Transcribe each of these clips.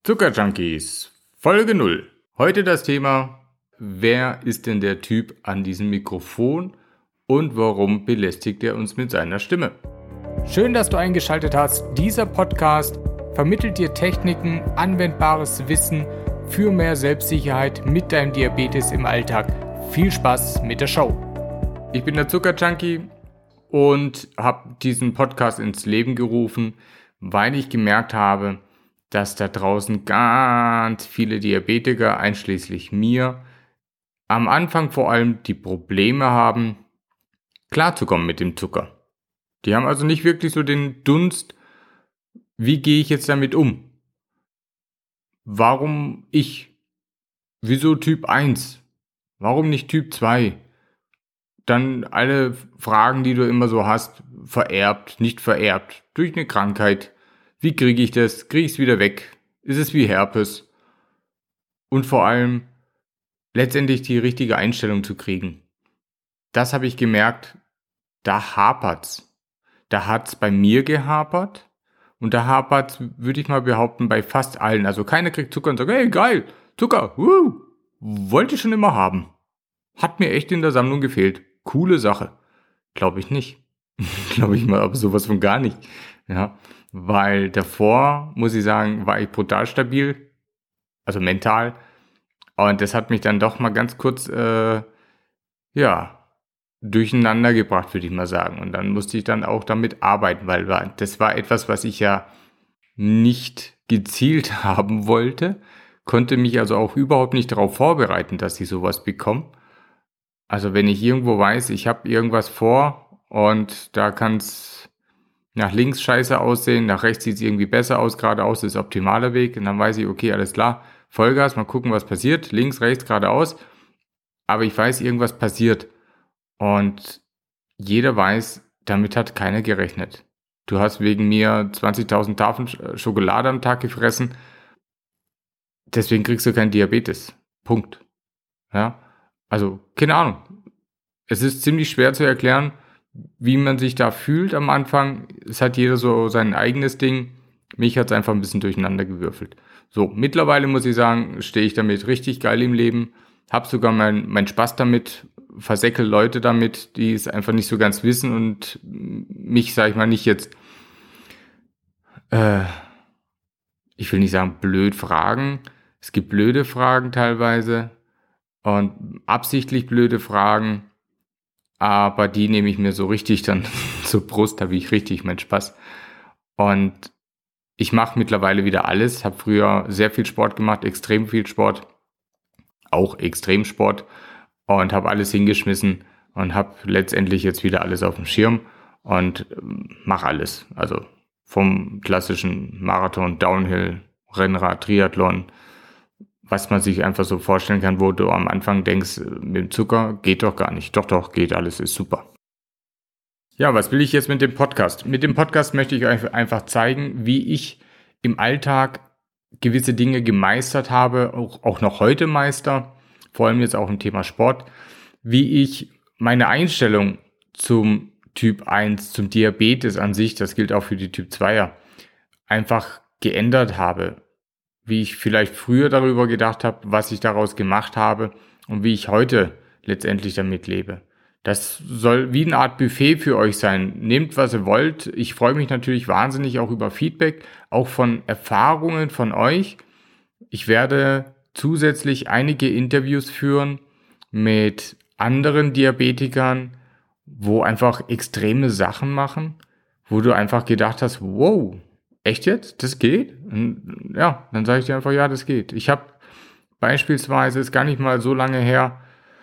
Zuckerjunkies, Folge 0. Heute das Thema: Wer ist denn der Typ an diesem Mikrofon und warum belästigt er uns mit seiner Stimme? Schön, dass du eingeschaltet hast. Dieser Podcast vermittelt dir Techniken, anwendbares Wissen für mehr Selbstsicherheit mit deinem Diabetes im Alltag. Viel Spaß mit der Show. Ich bin der Zuckerjunkie und habe diesen Podcast ins Leben gerufen, weil ich gemerkt habe, dass da draußen ganz viele Diabetiker, einschließlich mir, am Anfang vor allem die Probleme haben, klarzukommen mit dem Zucker. Die haben also nicht wirklich so den Dunst, wie gehe ich jetzt damit um? Warum ich? Wieso Typ 1? Warum nicht Typ 2? Dann alle Fragen, die du immer so hast, vererbt, nicht vererbt, durch eine Krankheit. Wie kriege ich das? Kriege ich es wieder weg? Ist es wie Herpes? Und vor allem letztendlich die richtige Einstellung zu kriegen. Das habe ich gemerkt, da hapert's. Da hat's bei mir gehapert und da hapert's, würde ich mal behaupten, bei fast allen. Also keiner kriegt Zucker und sagt, hey geil, Zucker, wollte ich schon immer haben. Hat mir echt in der Sammlung gefehlt. Coole Sache. Glaube ich nicht. Glaube ich mal, aber sowas von gar nicht. Ja. Weil davor, muss ich sagen, war ich brutal stabil, also mental. Und das hat mich dann doch mal ganz kurz, durcheinander gebracht, würde ich mal sagen. Und dann musste ich dann auch damit arbeiten, weil das war etwas, was ich ja nicht gezielt haben wollte, konnte mich also auch überhaupt nicht darauf vorbereiten, dass ich sowas bekomme. Also wenn ich irgendwo weiß, ich habe irgendwas vor und da kann es nach links scheiße aussehen, nach rechts sieht es irgendwie besser aus, geradeaus ist optimaler Weg und dann weiß ich, okay, alles klar, Vollgas, mal gucken, was passiert, links, rechts, geradeaus, aber ich weiß, irgendwas passiert und jeder weiß, damit hat keiner gerechnet. Du hast wegen mir 20.000 Tafeln Schokolade am Tag gefressen, deswegen kriegst du keinen Diabetes. Punkt. Ja, also keine Ahnung. Es ist ziemlich schwer zu erklären, wie man sich da fühlt am Anfang. Es hat jeder so sein eigenes Ding. Mich hat es einfach ein bisschen durcheinander gewürfelt. So, mittlerweile muss ich sagen, stehe ich damit richtig geil im Leben. Hab sogar mein Spaß damit, versäckel Leute damit, die es einfach nicht so ganz wissen und mich, sag ich mal, nicht jetzt, ich will nicht sagen blöd fragen. Es gibt blöde Fragen teilweise und absichtlich blöde Fragen. Aber die nehme ich mir so richtig dann zur Brust, da habe ich richtig meinen Spaß. Und ich mache mittlerweile wieder alles, habe früher sehr viel Sport gemacht, extrem viel Sport, auch Extremsport und habe alles hingeschmissen und habe letztendlich jetzt wieder alles auf dem Schirm und mache alles. Also vom klassischen Marathon, Downhill, Rennrad, Triathlon, was man sich einfach so vorstellen kann, wo du am Anfang denkst, mit dem Zucker geht doch gar nicht. Doch, geht alles, ist super. Ja, was will ich jetzt mit dem Podcast? Mit dem Podcast möchte ich euch einfach zeigen, wie ich im Alltag gewisse Dinge gemeistert habe, auch noch heute meister, vor allem jetzt auch im Thema Sport, wie ich meine Einstellung zum Typ 1, zum Diabetes an sich, das gilt auch für die Typ 2er, einfach geändert habe. Wie ich vielleicht früher darüber gedacht habe, was ich daraus gemacht habe und wie ich heute letztendlich damit lebe. Das soll wie eine Art Buffet für euch sein. Nehmt, was ihr wollt. Ich freue mich natürlich wahnsinnig auch über Feedback, auch von Erfahrungen von euch. Ich werde zusätzlich einige Interviews führen mit anderen Diabetikern, wo einfach extreme Sachen machen, wo du einfach gedacht hast, wow, echt jetzt? Das geht? Und ja, dann sage ich dir einfach, ja, das geht. Ich habe beispielsweise, ist gar nicht mal so lange her,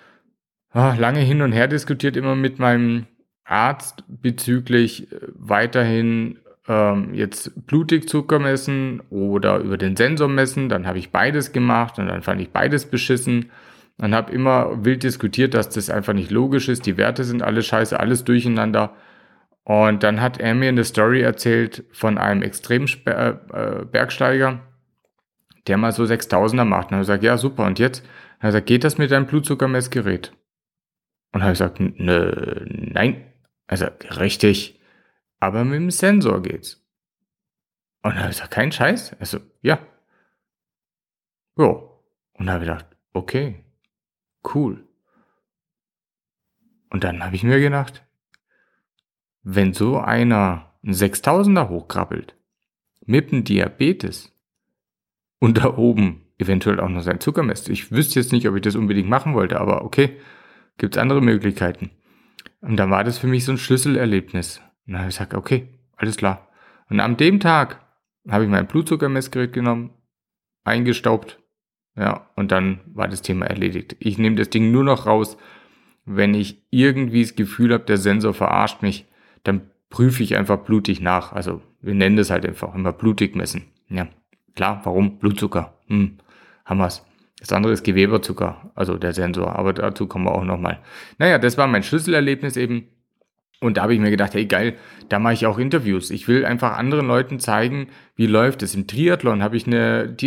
lange hin und her diskutiert immer mit meinem Arzt bezüglich weiterhin jetzt Blutdruckzucker messen oder über den Sensor messen. Dann habe ich beides gemacht und dann fand ich beides beschissen. Dann habe immer wild diskutiert, dass das einfach nicht logisch ist. Die Werte sind alle scheiße, alles durcheinander. Und dann hat er mir eine Story erzählt von einem Bergsteiger, der mal so 6.000er macht. Und dann habe ich gesagt, ja super, und jetzt? Dann hat er gesagt, geht das mit deinem Blutzuckermessgerät? Und dann habe ich gesagt, nein. Also richtig, aber mit dem Sensor geht's. Und dann habe ich gesagt, kein Scheiß? Also ja. Ja, und da habe ich gedacht, okay, cool. Und dann habe ich mir gedacht, wenn so einer einen 6000er hochkrabbelt, mit dem Diabetes und da oben eventuell auch noch sein Zucker misst. Ich wüsste jetzt nicht, ob ich das unbedingt machen wollte, aber okay, gibt es andere Möglichkeiten. Und dann war das für mich so ein Schlüsselerlebnis. Und dann habe ich gesagt, okay, alles klar. Und an dem Tag habe ich mein Blutzuckermessgerät genommen, eingestaubt, ja, und dann war das Thema erledigt. Ich nehme das Ding nur noch raus, wenn ich irgendwie das Gefühl habe, der Sensor verarscht mich, dann prüfe ich einfach blutig nach. Also wir nennen das halt einfach immer blutig messen. Ja, klar, warum? Blutzucker. Haben wir's. Das andere ist Geweberzucker, also der Sensor, aber dazu kommen wir auch nochmal. Naja, das war mein Schlüsselerlebnis eben. Und da habe ich mir gedacht, hey geil, da mache ich auch Interviews. Ich will einfach anderen Leuten zeigen, wie läuft es. Im Triathlon habe ich so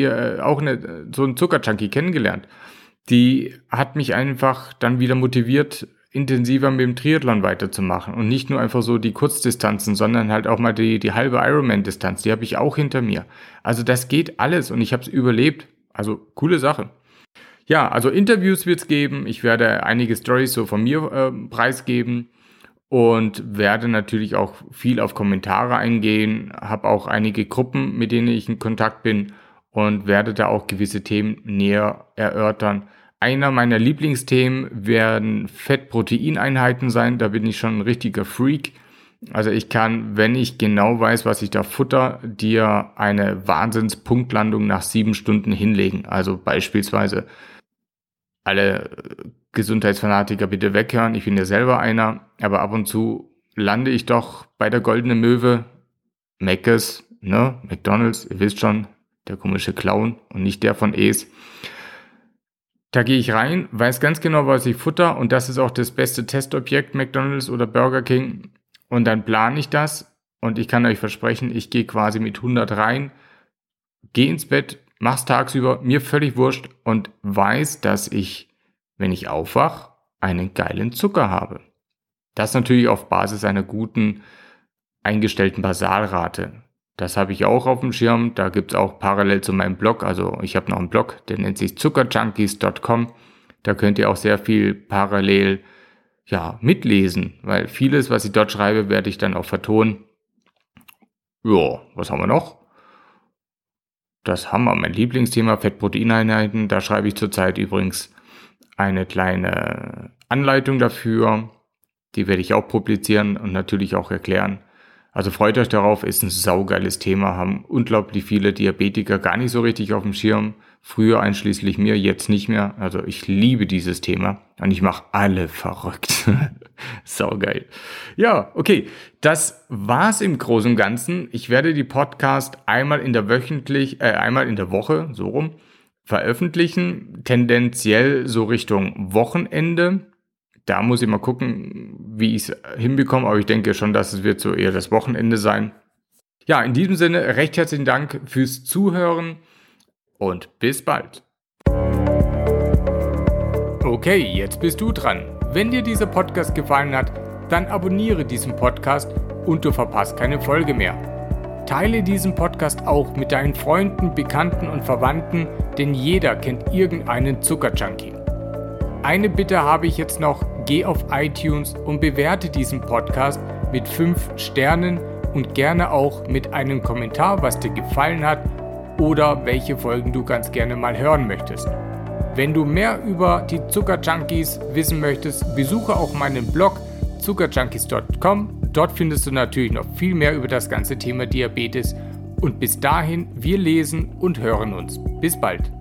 einen Zuckerjunkie kennengelernt. Die hat mich einfach dann wieder motiviert, intensiver mit dem Triathlon weiterzumachen. Und nicht nur einfach so die Kurzdistanzen, sondern halt auch mal die halbe Ironman-Distanz. Die habe ich auch hinter mir. Also das geht alles und ich habe es überlebt. Also coole Sache. Ja, also Interviews wird es geben. Ich werde einige Storys so von mir preisgeben. Und werde natürlich auch viel auf Kommentare eingehen, habe auch einige Gruppen, mit denen ich in Kontakt bin und werde da auch gewisse Themen näher erörtern. Einer meiner Lieblingsthemen werden Fett-Protein-Einheiten sein, da bin ich schon ein richtiger Freak. Also ich kann, wenn ich genau weiß, was ich da futter, dir eine Wahnsinnspunktlandung nach 7 Stunden hinlegen. Also beispielsweise alle Gesundheitsfanatiker bitte weghören, ich bin ja selber einer, aber ab und zu lande ich doch bei der goldenen Möwe, Mc's, McDonald's, ihr wisst schon, der komische Clown und nicht der von Es. Da gehe ich rein, weiß ganz genau, was ich futter und das ist auch das beste Testobjekt, McDonald's oder Burger King und dann plane ich das und ich kann euch versprechen, ich gehe quasi mit 100 rein, gehe ins Bett, mach's tagsüber, mir völlig wurscht und weiß, dass ich, wenn ich aufwach, einen geilen Zucker habe. Das natürlich auf Basis einer guten, eingestellten Basalrate. Das habe ich auch auf dem Schirm, da gibt es auch parallel zu meinem Blog, also ich habe noch einen Blog, der nennt sich zuckerjunkies.com, da könnt ihr auch sehr viel parallel mitlesen, weil vieles, was ich dort schreibe, werde ich dann auch vertonen. Ja, was haben wir noch? Das haben wir, mein Lieblingsthema, Fett-Protein-Einheiten. Da schreibe ich zurzeit übrigens eine kleine Anleitung dafür. Die werde ich auch publizieren und natürlich auch erklären. Also freut euch darauf, ist ein saugeiles Thema, haben unglaublich viele Diabetiker gar nicht so richtig auf dem Schirm. Früher einschließlich mir, jetzt nicht mehr. Also ich liebe dieses Thema und ich mache alle verrückt. Saugeil. Ja, okay, das war's im Großen und Ganzen. Ich werde die Podcast einmal in der Woche, so rum, veröffentlichen. Tendenziell so Richtung Wochenende. Da muss ich mal gucken, wie ich es hinbekomme, aber ich denke schon, dass es wird so eher das Wochenende sein. Ja, in diesem Sinne, recht herzlichen Dank fürs Zuhören und bis bald. Okay, jetzt bist du dran. Wenn dir dieser Podcast gefallen hat, dann abonniere diesen Podcast und du verpasst keine Folge mehr. Teile diesen Podcast auch mit deinen Freunden, Bekannten und Verwandten, denn jeder kennt irgendeinen Zuckerjunkie. Eine Bitte habe ich jetzt noch, geh auf iTunes und bewerte diesen Podcast mit 5 Sternen und gerne auch mit einem Kommentar, was dir gefallen hat oder welche Folgen du ganz gerne mal hören möchtest. Wenn du mehr über die Zuckerjunkies wissen möchtest, besuche auch meinen Blog zuckerjunkies.com. Dort findest du natürlich noch viel mehr über das ganze Thema Diabetes. Und bis dahin, wir lesen und hören uns. Bis bald.